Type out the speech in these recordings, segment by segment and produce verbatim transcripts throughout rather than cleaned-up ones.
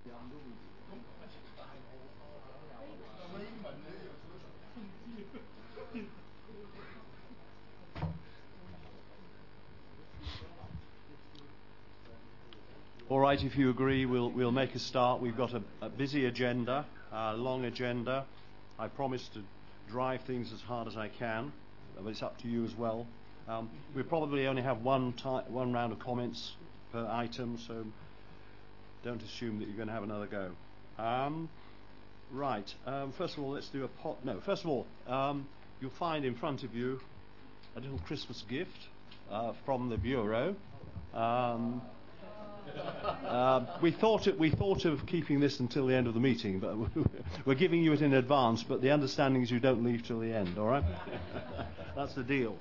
All right, if you agree, we'll we'll make a start. We've got a, a busy agenda, a long agenda. I promise to drive things as hard as I can, but it's up to you as well. Um, we probably only have one ti- one round of comments per item, so don't assume that you're going to have another go. Um, right. Um, first of all, let's do a pot. No. First of all, um, you'll find in front of you a little Christmas gift uh, from the bureau. Um, Uh, we thought it, we thought of keeping this until the end of the meeting, but we're giving you it in advance. But the understanding is you don't leave till the end. All right? That's the deal.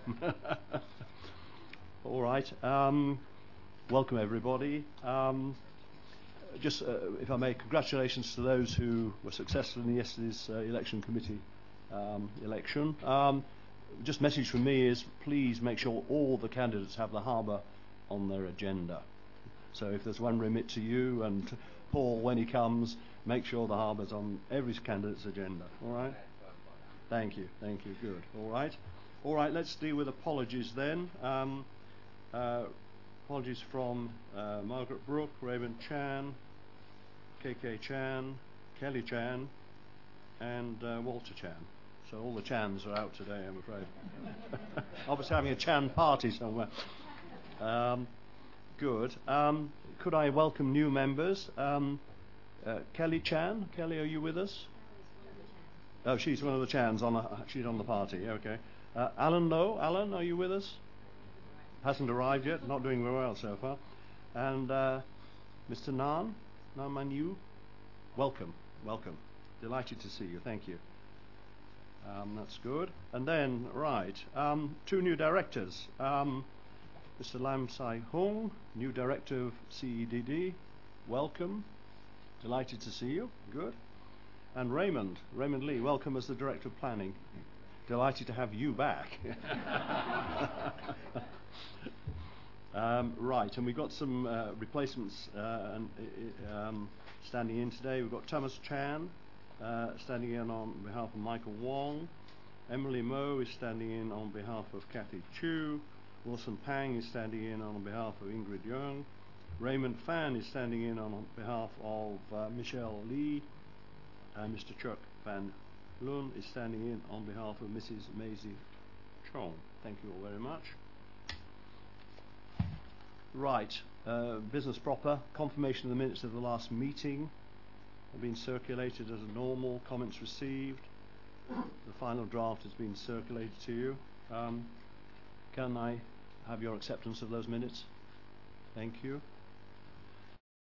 All right. Um, welcome everybody. Um, just, uh, if I may, congratulations to those who were successful in yesterday's uh, election committee um, election. Um, just message from me is please make sure all the candidates have the harbour on their agenda. So if there's one remit to you and Paul when he comes, make sure the harbour's on every candidate's agenda. All right? Thank you. Thank you. Good. All right. All right. Let's deal with apologies then. Um, uh, apologies from uh, Margaret Brooke, Raymond Chan, K K Chan, Kelly Chan, and uh, Walter Chan. So all the Chans are out today, I'm afraid. Obviously having a Chan party somewhere. Um, Good. Um, could I welcome new members? Um, uh, Kelly Chan. Kelly, are you with us? Oh, she's one of the Chans. On a, she's on the party. Okay. Uh, Alan Lowe. Alan, are you with us? Hasn't arrived yet. Not doing very well so far. And uh, Mister Nan, Nan Manu. Welcome. Welcome. Delighted to see you. Thank you. Um, that's good. And then, right, um, two new directors. Um, Mister Lam Sai Hung, new director of C E D D, welcome. Delighted to see you. Good. And Raymond, Raymond Lee, welcome as the director of planning. Delighted to have you back. um, right, and we've got some uh, replacements uh, and, uh, um, standing in today. We've got Thomas Chan uh, standing in on behalf of Michael Wong. Emily Moe is standing in on behalf of Kathy Chu. Wilson Pang is standing in on behalf of Ingrid Young. Raymond Fan is standing in on behalf of uh, Michelle Lee. And Mister Chuck Van Loon is standing in on behalf of Missus Maisie Chong. Thank you all very much. Right, uh, business proper. Confirmation of the minutes of the last meeting have been circulated as normal. Comments received. The final draft has been circulated to you. Um, Can I have your acceptance of those minutes? Thank you.